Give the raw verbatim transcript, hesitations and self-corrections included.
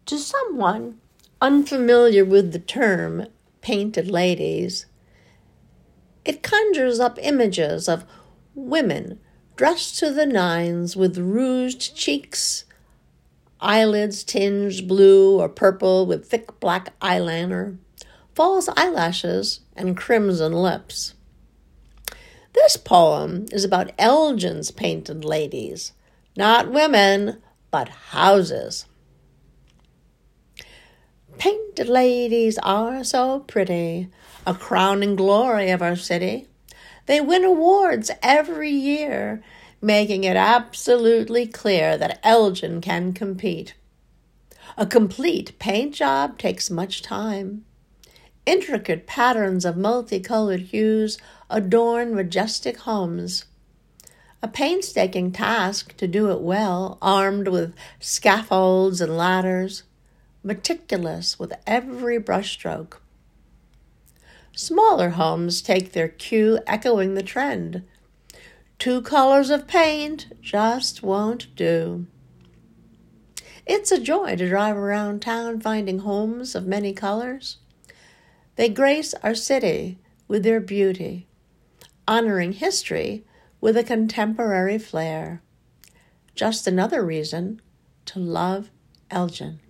To someone unfamiliar with the term painted ladies, it conjures up images of women dressed to the nines with rouged cheeks, eyelids tinged blue or purple with thick black eyeliner, false eyelashes, and crimson lips. This poem is about Elgin's painted ladies, not women, but houses. Painted ladies are so pretty, a crowning glory of our city. They win awards every year, making it absolutely clear that Elgin can compete. A complete paint job takes much time. Intricate patterns of multicolored hues adorn majestic homes. A painstaking task to do it well, armed with scaffolds and ladders, meticulous with every brushstroke. Smaller homes take their cue echoing the trend. Two colors of paint just won't do. It's a joy to drive around town finding homes of many colors. They grace our city with their beauty, honoring history with a contemporary flair. Just another reason to love Elgin.